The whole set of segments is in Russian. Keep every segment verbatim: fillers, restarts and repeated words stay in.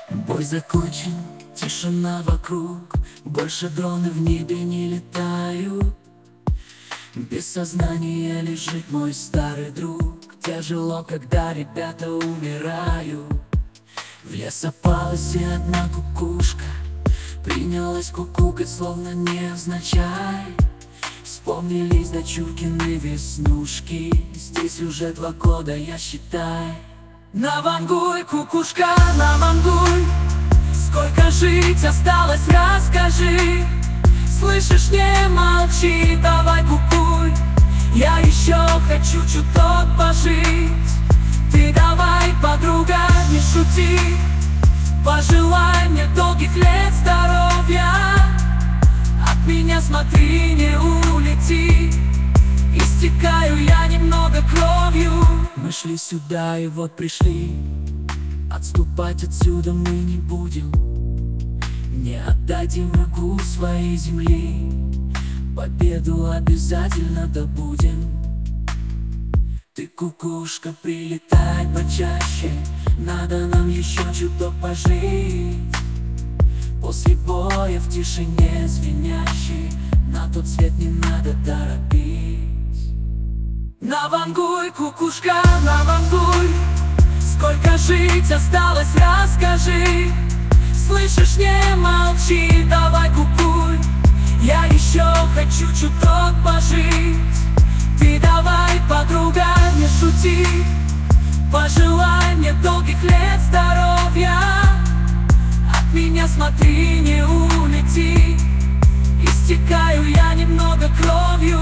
Бой закончен, тишина вокруг, больше дроны в небе не летают. Без сознания лежит мой старый друг. Тяжело, когда ребята умирают. В лес опалась и одна кукушка принялась кукукать, словно невзначай. Вспомнились дочуркины веснушки. Здесь уже два года, я считай. Навангуй, кукушка, навангуй, сколько жить осталось, расскажи. Слышишь, не молчи, давай кукуй. Я еще хочу чуток пожить. Ты давай, подруга, не шути. Пожелай мне долгих лет здоровья. От меня смотри, не улети. Истекаю я немного кровью. Мы шли сюда и вот пришли. Отступать отсюда мы не будем. Не отдадим врагу своей земли. Победу обязательно добудем. Ты, кукушка, прилетай почаще. Надо нам еще чуток пожить. После боя в тишине звенящей на тот свет не надо торопить. Навангуй, кукушка, навангуй, сколько жить осталось, расскажи. Слышишь, не молчи, давай кукуй. Я еще хочу чуток пожить. Ты давай, подруга, не шути. Пожелай мне долгих лет здоровья. От меня смотри, не улети. Истекаю я немного кровью.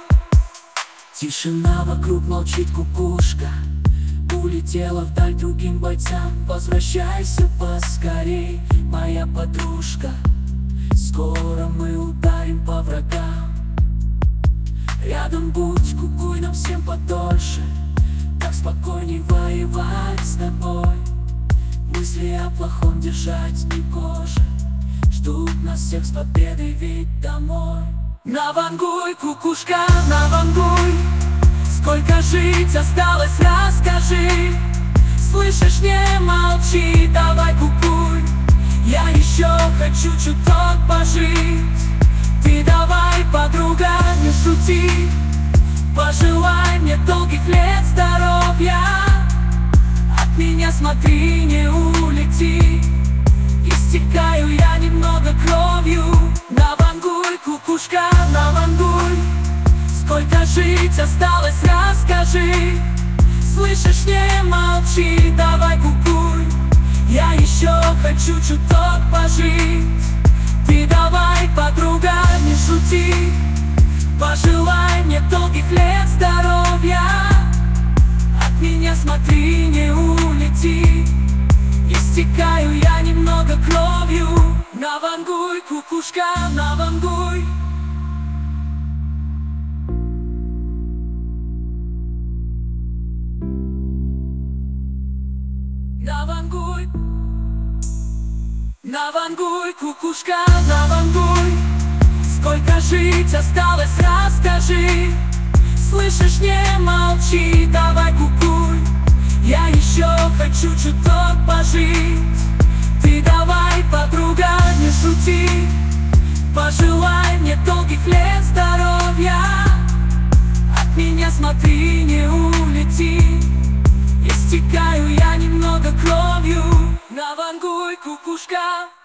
Тишина вокруг, молчит кукушка. Улетела вдаль другим бойцам. Возвращайся поскорей, моя подружка. Скоро мы ударим по врагам. Рядом будь, кукуй нам всем подольше. Так спокойней воевать с тобой. Мысли о плохом держать не гоже. Ждут нас всех с победой, ведь домой. Навангуй, кукушка, навангуй, сколько жить осталось, расскажи. Слышишь, не молчи, давай кукуй. Я еще хочу чуток пожить. Ты давай, подруга, не шути. Пожелай мне долгих лет здоровья. От меня смотри, не улети. Истекаю я немного кровью. Навангуй, кукушка, навангуй, сколько жить осталось, расскажи. Слышишь, не молчи, давай кукуй. Я еще хочу чуток пожить. Ты давай, подруга, не шути. Пожелай мне долгих лет здоровья. От меня смотри, не улети. Истекаю я немного кровью. Навангуй, кукушка, навангуй. Навангуй, навангуй, кукушка, навангуй, сколько жить осталось, расскажи. Слышишь, не молчи, давай кукуй. Я еще хочу чуток пожить. Ты давай, подруга, не шути. Пожелай мне долгих лет здоровья. От меня смотри, не улети. Истекаю я немного кровью. Навангуй, кукушка.